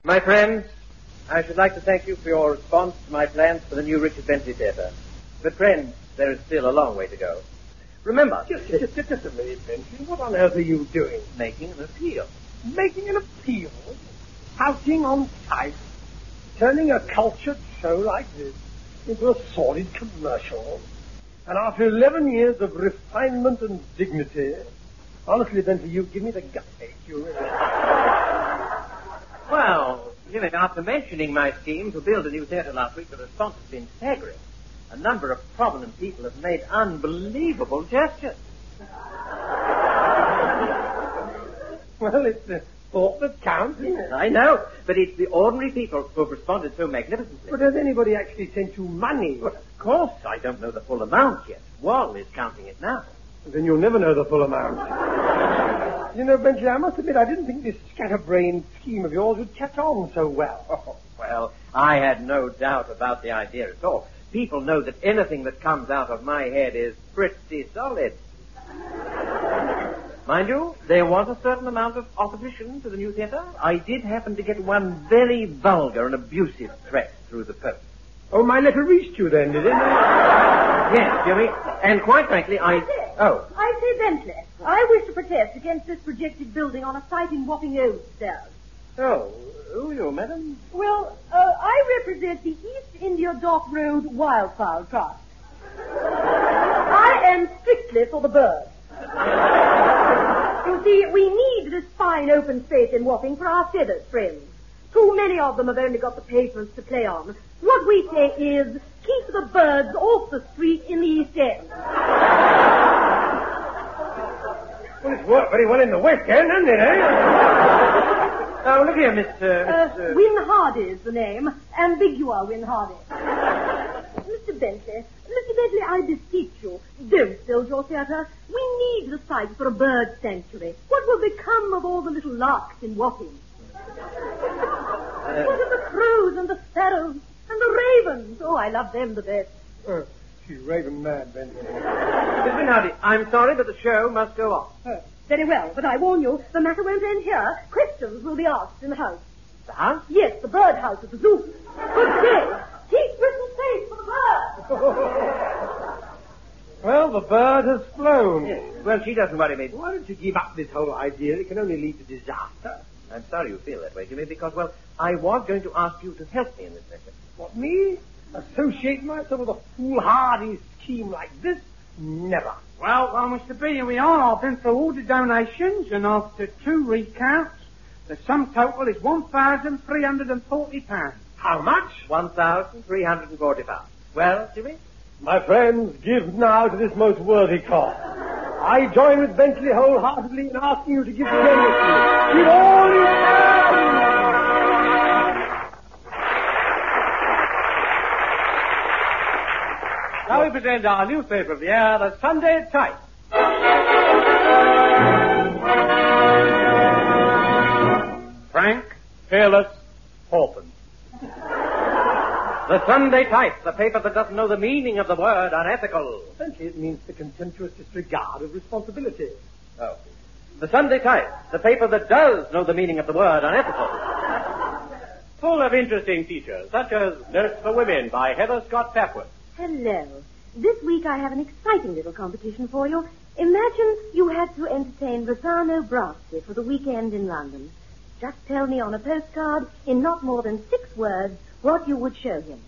My friends, I should like to thank you for your response to my plans for the new Richard Bentley Theatre. But friends, there is still a long way to go. Remember... Just a minute, Bentley. What on earth are you doing? Making an appeal. Making an appeal? Pouting on type? Turning a cultured show like this into a sordid commercial? And after 11 years of refinement and dignity... Honestly, Bentley, you give me the gut ache. You really... Well, Jimmy, after mentioning my scheme to build a new theatre last week, the response has been staggering. A number of prominent people have made unbelievable gestures. Well, it's the thought that counts, isn't it? I know, but it's the ordinary people who have responded so magnificently. But has anybody actually sent you money? Well, of course, I don't know the full amount yet. Wall is counting it now. Then you'll never know the full amount. You know, Bentley, I must admit I didn't think this scatterbrained scheme of yours would catch on so well. Oh, well, I had no doubt about the idea at all. People know that anything that comes out of my head is pretty solid. Mind you, there was a certain amount of opposition to the new theatre. I did happen to get one very vulgar and abusive threat through the post. Oh, my letter reached you then, did it? Yes, Jimmy. And quite frankly, I say, Bentley, I wish to protest against this projected building on a site in Wapping Oldstairs. Oh, who are you, madam? Well, I represent the East India Dock Road Wildfowl Trust. I am strictly for the birds. You see, we need this fine open space in Wapping for our feathered friends. Too many of them have only got the pavements to play on. What we say is, keep the birds off the street in the East End. Well, it's worked very well in the West End, hasn't it, eh? Oh, look here, Mr. Win Hardy's the name. Ambigua Win Hardy. Mr. Bentley, I beseech you, don't build your theatre. We need the site for a bird sanctuary. What will become of all the little larks in Wapping? What of the crows and the sparrows and the ravens? Oh, I love them the best. She's raving mad, Bentley. Miss Minardi, I'm sorry, but the show must go on. Very well, but I warn you, the matter won't end here. Questions will be asked in the house. The house? Yes, the bird house at the zoo. Good day. Keep Britain safe for the bird. Well, the bird has flown. Yes. Well, she doesn't worry me. Why don't you give up this whole idea? It can only lead to disaster. I'm sorry you feel that way, Jimmy, because, well, I was going to ask you to help me in this matter. What, me? Associate myself with a foolhardy scheme like this? Never. Well, Mr. B, here we are. I've been through all the donations, and after 2 recounts, the sum total is £1,340. How much? £1,340. Well, Jimmy? My friends, give now to this most worthy cause. I join with Bentley wholeheartedly in asking you to give generously. Give all you can! Now we present our newspaper of the year, the Sunday Type. Frank, fearless, Orphan. The Sunday Type, the paper that doesn't know the meaning of the word unethical. Essentially, it means the contemptuous disregard of responsibility. Oh. The Sunday Type, the paper that does know the meaning of the word unethical. Full of interesting features, such as Nurse for Women by Heather Scott Papworth. Hello. This week I have an exciting little competition for you. Imagine you had to entertain Rossano Brasti for the weekend in London. Just tell me on a postcard, in not more than 6 words, what you would show him.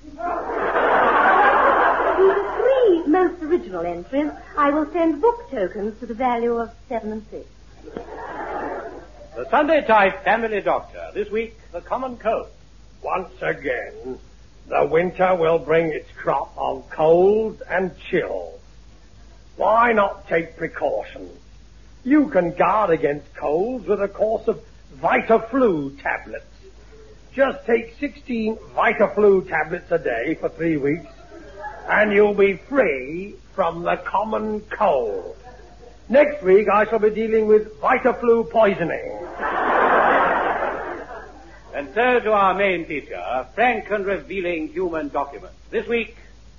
To the 3 most original entries, I will send book tokens to the value of 7 and 6. The Sunday Type Family Doctor. This week, the common cold. Once again, the winter will bring its crop of colds and chills. Why not take precautions? You can guard against colds with a course of Vitaflu tablets. Just take 16 Vitaflu tablets a day for 3 weeks, and you'll be free from the common cold. Next week, I shall be dealing with Vitaflu poisoning. And so to our main feature, frank and revealing human documents. This week...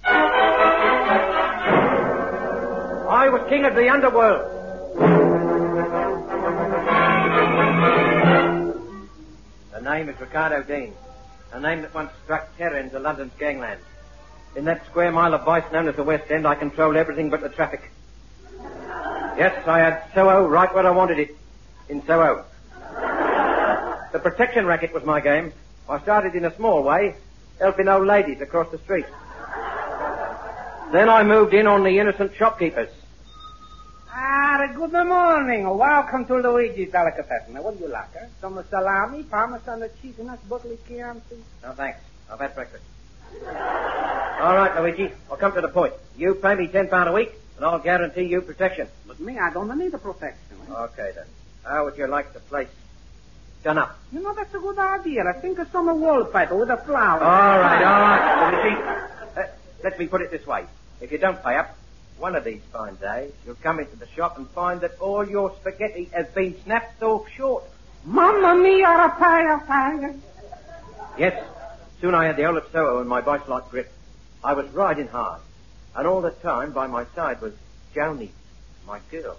I was king of the underworld. And name is Ricardo Dean. A name that once struck terror into London's gangland. In that square mile of vice known as the West End, I controlled everything but the traffic. Yes, I had Soho right where I wanted it. In Soho. The protection racket was my game. I started in a small way, helping old ladies across the street. Then I moved in on the innocent shopkeepers. Good morning. Welcome to Luigi's Delicatessen. Now, what do you like, huh? Some salami, parmesan cheese, and buttery Chianti? No, thanks. I've had breakfast. All right, Luigi. I'll come to the point. You pay me £10 a week, and I'll guarantee you protection. But me, I don't need the protection. Okay, then. How would you like the place done up? You know, that's a good idea. I think of some wallpaper with a flower. All right, Luigi. Let me put it this way. If you don't pay up, one of these fine days, you'll come into the shop and find that all your spaghetti has been snapped off short. Mamma mia, a Yes. Soon I had the whole of Soho in my vice-like grip. I was riding hard. And all the time by my side was Joni, my girl.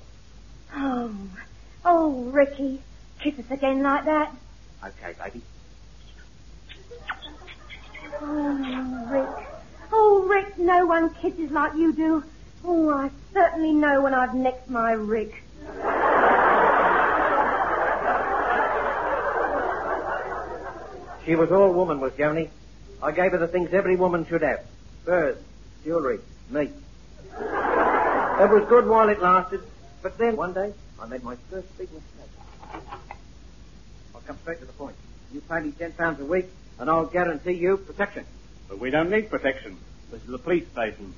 Oh, Ricky. Kiss us again like that. Okay, baby. Oh, Rick, no one kisses like you do. Oh, I certainly know when I've necked my Rick. She was all woman, was Joni. I gave her the things every woman should have. Furs, jewellery, meat. It was good while it lasted, but then one day I made my first big mistake. I'll come straight to the point. You pay me £10 a week, and I'll guarantee you protection. But we don't need protection. This is the police station.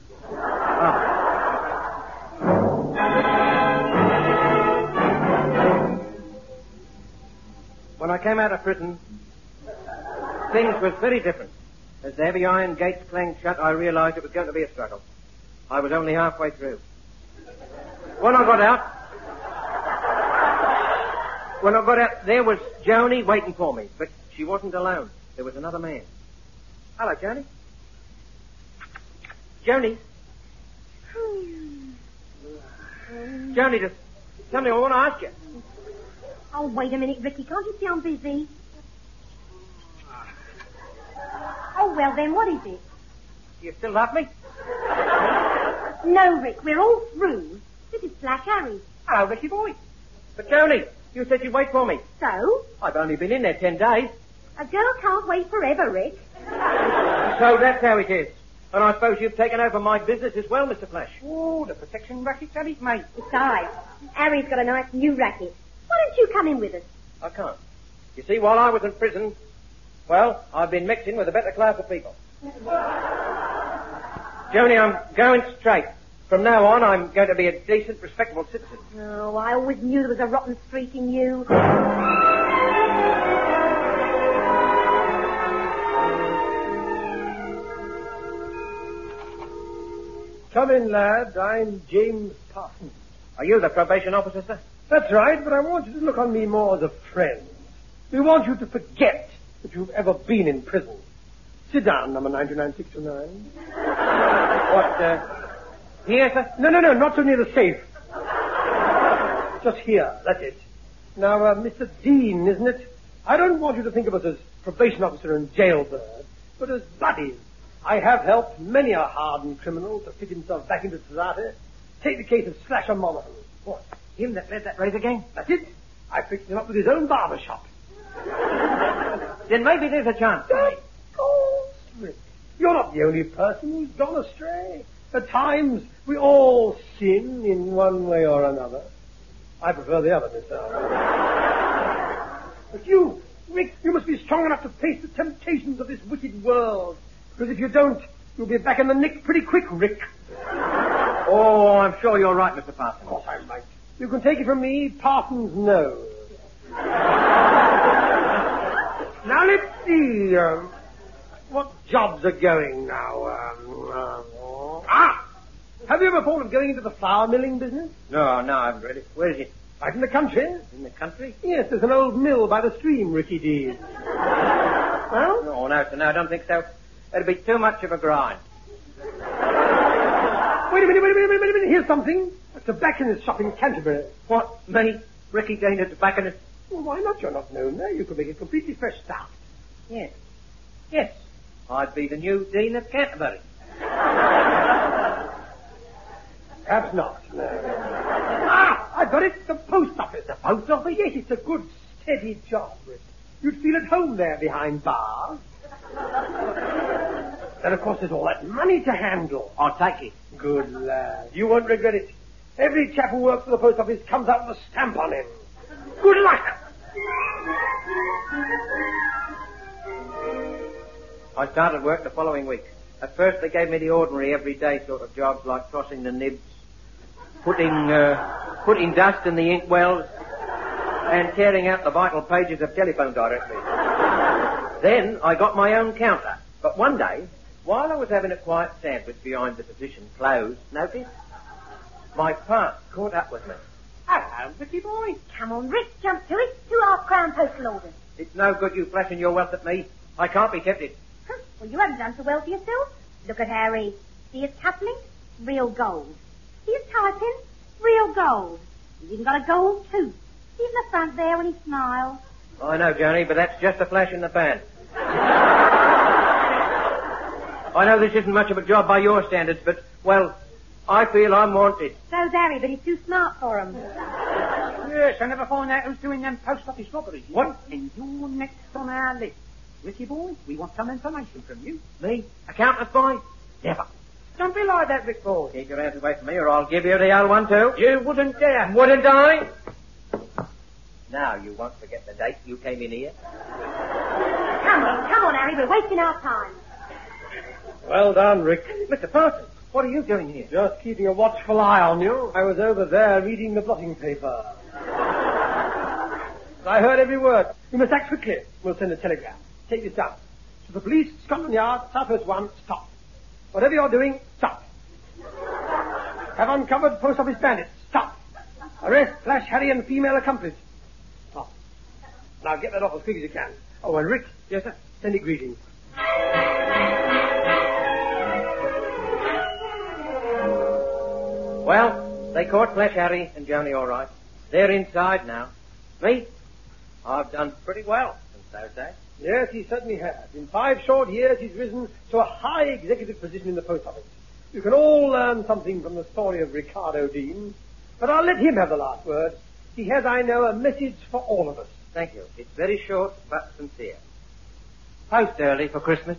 When I came out of prison, things was very different. As the heavy iron gates clanged shut, I realized it was going to be a struggle. I was only halfway through. When I got out, there was Joni waiting for me, but she wasn't alone. There was another man. Hello, Joni. Joni. Joni, just something I want to ask you. Oh, wait a minute, Ricky. Can't you see I'm busy? Oh, well, then, what is it? You still love me? No, Rick, we're all through. This is Flash Harry. Hello, Ricky boy. But, Joni, you said you'd wait for me. So? I've only been in there 10 days. A girl can't wait forever, Rick. So that's how it is. And I suppose you've taken over my business as well, Mr. Flash. Oh, the protection racket's at it, mate. Besides, Harry's got a nice new racket. Why don't you come in with us? I can't. You see, while I was in prison, well, I've been mixing with a better class of people. Joni, I'm going straight. From now on, I'm going to be a decent, respectable citizen. Oh, I always knew there was a rotten streak in you. Come in, lad. I'm James Parsons. Are you the probation officer, sir? That's right, but I want you to look on me more as a friend. We want you to forget that you've ever been in prison. Sit down, number 99629. Here, sir? No, not so near the safe. Just here, that's it. Now, Mr. Dean, isn't it? I don't want you to think of us as probation officer and jailbird, but as buddies. I have helped many a hardened criminal to fit himself back into society. Take the case of Slasher Monaghan. What? Him that led that razor gang? That's it. I fixed him up with his own barber shop. Then maybe there's a chance. Of course, Rick. You're not the only person who's gone astray. At times, we all sin in one way or another. I prefer the other, Mr. But you, Rick, you must be strong enough to face the temptations of this wicked world. Because if you don't, you'll be back in the nick pretty quick, Rick. Oh, I'm sure you're right, Mr. Parsons. Of course I'm right. You can take it from me, Parsons knows. Now, let's see. What jobs are going now? Have you ever thought of going into the flour milling business? No, I haven't read it. Where is it? Right in the country. In the country? Yes, there's an old mill by the stream, Ricky D. Well? No, sir, no, I don't think so. It'll be too much of a grind. Wait a minute. Here's something. A tobacconist shop in Canterbury. What? Me? Ricky Dean, a tobacconist? Well, why not? You're not known there. You could make a completely fresh start. Yes. Yes. I'd be the new Dean of Canterbury. Perhaps not, no. I've got it. The post office. The post office? Yes, it's a good, steady job, Rick. You'd feel at home there behind bars. Then, of course, there's all that money to handle. I'll take it. Good lad. You won't regret it. Every chap who works for the post office comes out with a stamp on him. Good luck! I started work the following week. At first, they gave me the ordinary, everyday sort of jobs like crossing the nibs, putting dust in the inkwells, and tearing out the vital pages of telephone directories. Then I got my own counter. But one day, while I was having a quiet sandwich behind the physician closed, notice, my part caught up with me. Hello, Ricky boy. Come on, Rick, jump to it. 2 half-crown postal orders. It's no good you flashing your wealth at me. I can't be tempted. Well, you haven't done so well for yourself. Look at Harry. See his cufflinks? Real gold. See his tie pin? Real gold. He's even got a gold tooth. See in the front there when he smiles. I know, Johnny, but that's just a flash in the pan. I know this isn't much of a job by your standards, but, well, I feel I'm wanted. So's Harry, but he's too smart for him. Yes, I never find out who's doing them post office robberies. What? And you're next on our list. Ricky boy, we want some information from you. Me? Accountant boy? Never. Don't be like that, Rick boy. Keep your hands away from me or I'll give you the old one too. You wouldn't dare. Wouldn't I? Now you won't forget the date you came in here. Come on, Harry, we're wasting our time. Well done, Rick. Mr. Parsons, what are you doing here? Just keeping a watchful eye on you. I was over there reading the blotting paper. I heard every word. You must act quickly. We'll send a telegram. Take this down. To the police, Scotland Yard, Southwest 1, stop. Whatever you're doing, stop. Have uncovered post office bandits. Stop. Arrest Flash Harry and female accomplice. Stop. Now get that off as quick as you can. Oh, and Rick. Yes, sir. Send it greetings. Well, they caught Flash Harry and Johnny all right. They're inside now. Me? I've done pretty well, and so say. Yes, he certainly has. In 5 short years, he's risen to a high executive position in the post office. You can all learn something from the story of Ricardo Dean, but I'll let him have the last word. He has, I know, a message for all of us. Thank you. It's very short but sincere. Post early for Christmas.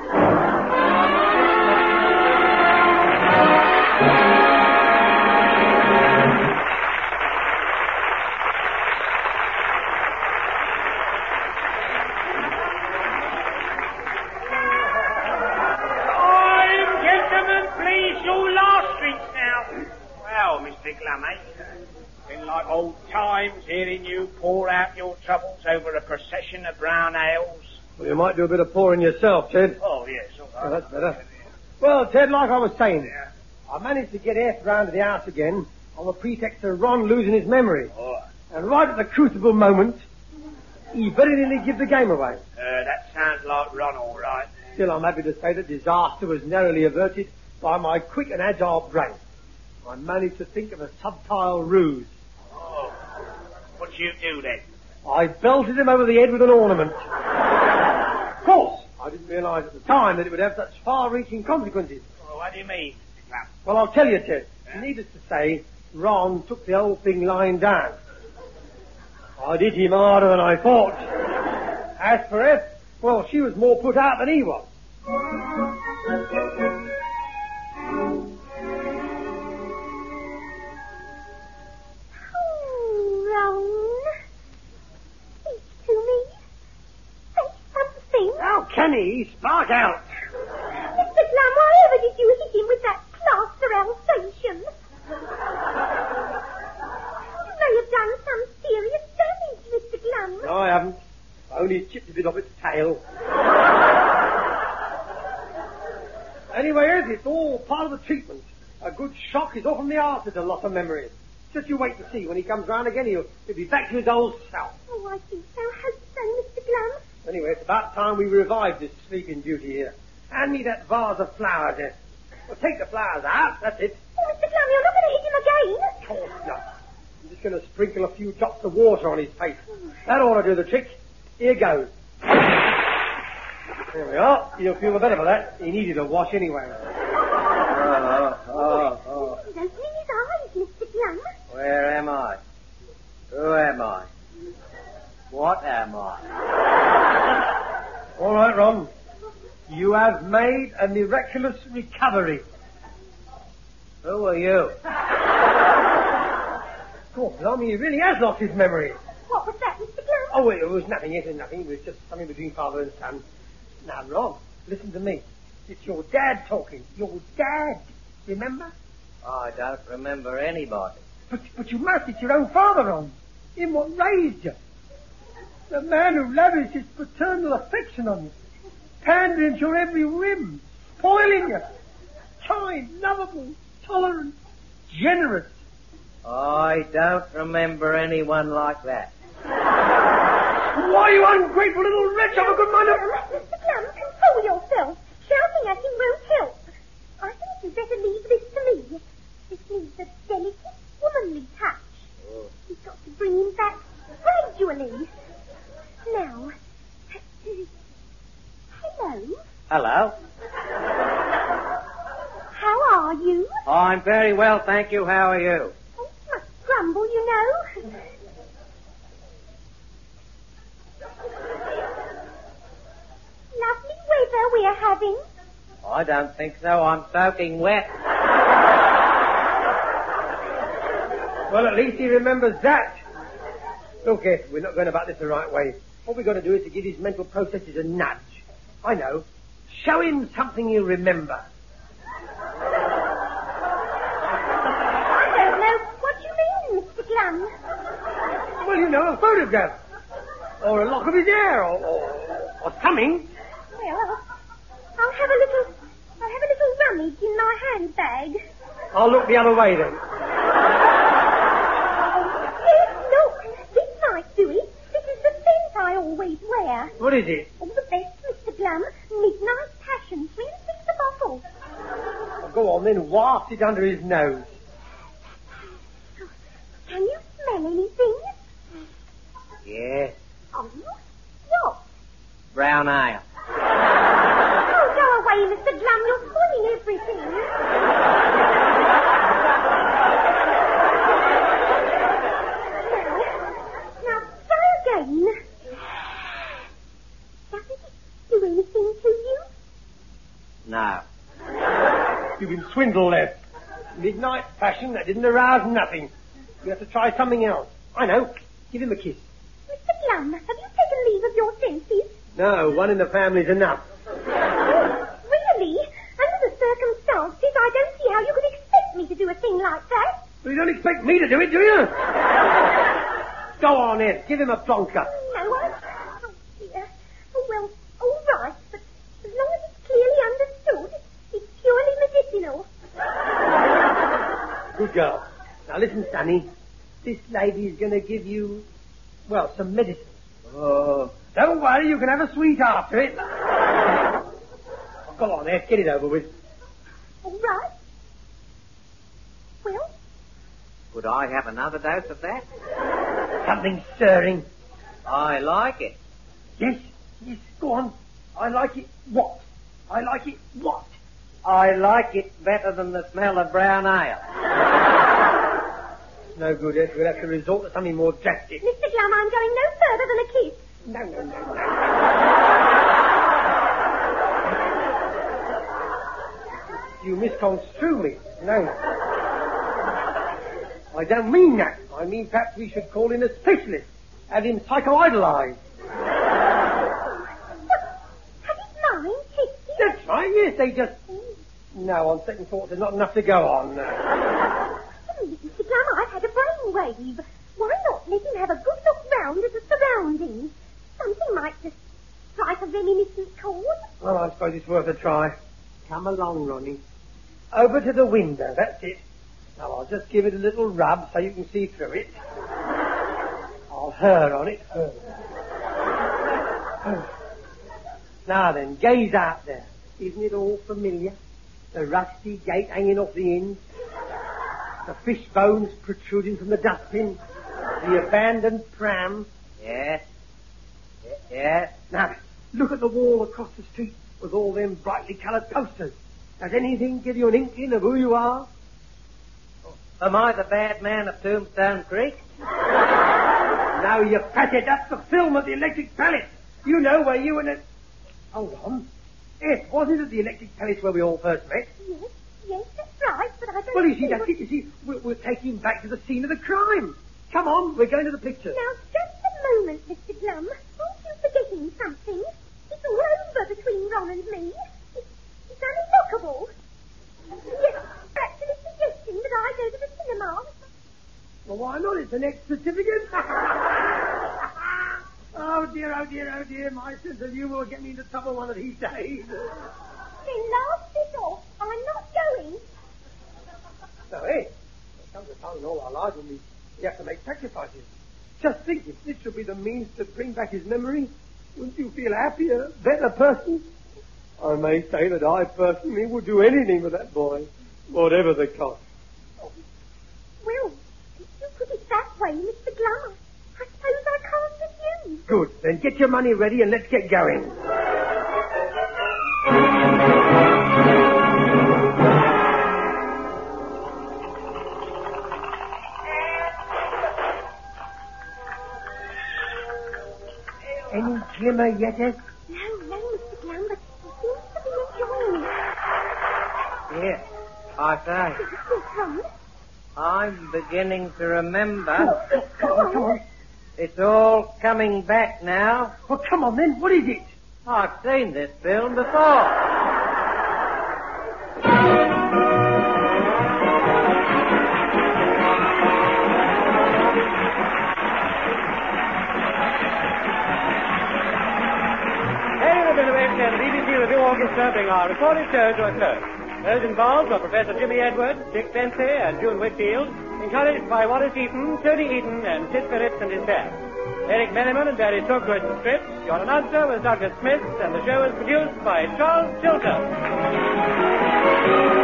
Old times hearing you pour out your troubles over a procession of brown ales. Well, you might do a bit of pouring yourself, Ted. Oh, yes, all right. Oh, that's better. Well, Ted, like I was saying, I managed to get F round to the house again on the pretext of Ron losing his memory. Oh. And right at the crucible moment, he very nearly gave the game away. That sounds like Ron, all right. Still, I'm happy to say that disaster was narrowly averted by my quick and agile brain. I managed to think of a subtle ruse. What'd you do then? I belted him over the head with an ornament. Of course, I didn't realise at the time that it would have such far-reaching consequences. Well, what do you mean? Well, I'll tell you, Ted. Needless to say, Ron took the whole thing lying down. I did him harder than I thought. As for F, well, she was more put out than he was. How can he? Spark out! Mr. Glum, why ever did you hit him with that plaster Alsatian? You may have done some serious damage, Mr. Glum. No, I haven't. I only chipped a bit off its tail. Anyway, it's all part of the treatment. A good shock is often the answer to loss of memory. Just you wait to see. When he comes round again, he'll be back to his old self. Oh, I do so hope so, Mr. Glum. Anyway, it's about time we revived this sleeping beauty here. Hand me that vase of flowers there. Well, take the flowers out. That's it. Oh, Mr. Glum, you're not going to hit him again? Of course not. I'm just going to sprinkle a few drops of water on his face. That ought to do the trick. Here goes. There we are. You'll feel the better for that. He needed a wash anyway. He's opening his eyes, Mr. Glum. Where am I? Who am I? What am I? All right, Ron. You have made a miraculous recovery. Who are you? Oh, blimey, he really has lost his memory. What was that, Mr. Glum? Oh, it was nothing. It was nothing. It was just something between father and son. Now, Ron, listen to me. It's your dad talking. Your dad. Remember? I don't remember anybody. But you must. It's your own father, Ron. Him what raised you. The man who lavished his paternal affection on you. Pandering to your every whim. Spoiling you. Kind, lovable, tolerant, generous. I don't remember anyone like that. Why, you ungrateful little wretch, have a good mind. Mr. Glum, control yourself. Shouting at him won't help. I think you'd better leave this to me. This needs a delicate, womanly touch. You've got to bring him back gradually. Now, hello. Hello. How are you? I'm very well, thank you. How are you? Oh, you must grumble, you know. Lovely weather we're having. I don't think so. I'm soaking wet. Well, at least he remembers that. Look, Ed, we're not going about this the right way. What we've got to do is to give his mental processes a nudge. I know. Show him something he'll remember. I don't know what you mean, Mr. Glum. Well, you know, a photograph. Or a lock of his hair, or something. Well, I'll have a little rummage in my handbag. I'll look the other way, then. Yes, look, this might do it. This is the scent I always wear. What is it? All the best, Mr. Glum. Midnight Passion, 3 and 6 a bottle. Well, go on, then, waft it under his nose. Can you smell anything? Yes. Oh, what? Brown ale. Oh, go away, Mr. Glum. You're spoiling everything. Now, try again. Doesn't it do anything to you? No. You've been swindled, Ed. Midnight Passion, that didn't arouse nothing. You have to try something else. I know. Give him a kiss. Mr. Glum, have you taken leave of your senses? No, one in the family's enough. Really? Under the circumstances, I don't see how you could expect me to do a thing like that. Well, you don't expect me to do it, do you? Go on, Ed. Give him a plonker. No, oh dear. Oh, well, all right, but as long as it's clearly understood, it's purely medicinal. Good girl. Now listen, Sonny. This lady's going to give you, well, some medicine. Oh. Don't worry, you can have a sweet after it. Go on, Ed. Get it over with. All right. Well? Could I have another dose of that? Something stirring. I like it. Yes, go on. I like it what? I like it what? I like it better than the smell of brown ale. No good, Ed. We'll have to resort to something more drastic. Mr. Glum, I'm going no further than a kiss. No. You misconstrue me. No. I don't mean that. I mean perhaps we should call in a specialist. Have him psychoidolized. Have his mind tested? That's right, yes, they just... No, on second thought, there's not enough to go on. Mr. Glum, I've had a brainwave. Why not let him have a good look round at the surroundings? Something might just strike a reminiscent chord. Well, I suppose it's worth a try. Come along, Ronnie. Over to the window, that's it. Now, I'll just give it a little rub so you can see through it. I'll her on it. Her. Now then, gaze out there. Isn't it all familiar? The rusty gate hanging off the inn. The fish bones protruding from the dustbin. The abandoned pram. Yes. Yes. Now, look at the wall across the street with all them brightly coloured posters. Does anything give you an inkling of who you are? Am I the bad man of Tombstone Creek? Now, you fatted. That's the film of the Electric Palace. You know where you and it... Hold on. Yes, wasn't it the Electric Palace where we all first met? Yes, that's right, but I don't... Well, you see, that's it. You see, we're taking him back to the scene of the crime. Come on, we're going to the picture. Now, just a moment, Mr. Glum. Aren't you forgetting something? It's all over between Ron and me. It's unlockable. Yes, actually suggesting that I go to the cinema. Well, why not? It's an extra certificate. Oh, dear, oh, dear, oh, dear. My sense of you will get me into trouble one of these days. Then laugh this off. I'm not going. No, hey, there comes a time in all our lives when we have to make sacrifices. Just think, if this should be the means to bring back his memory, wouldn't you feel happier, better person? I may say that I personally would do anything for that boy, whatever the cost. Well, if you put it that way, Mr. Glum, I suppose I can't refuse. Good, then get your money ready and let's get going. Any glimmer yet, Ed? No, Mr. Glum, but he seems to be enjoying it. Yes, I say. Yes, Ron. I'm beginning to remember. Oh, yes, Come on. It's all coming back now. Well, come on then, what is it? I've seen this film before. And BBC Review Orchestra bring our recorded show to a close. Those involved were Professor Jimmy Edwards, Dick Dempsey, and June Whitfield, encouraged by Wallace Eaton, Tony Eaton, and Sid Phillips and his band. Eric Menneman and Barry Took wrote the script. Your announcer was Douglas Smith, and the show was produced by Charles Chilton.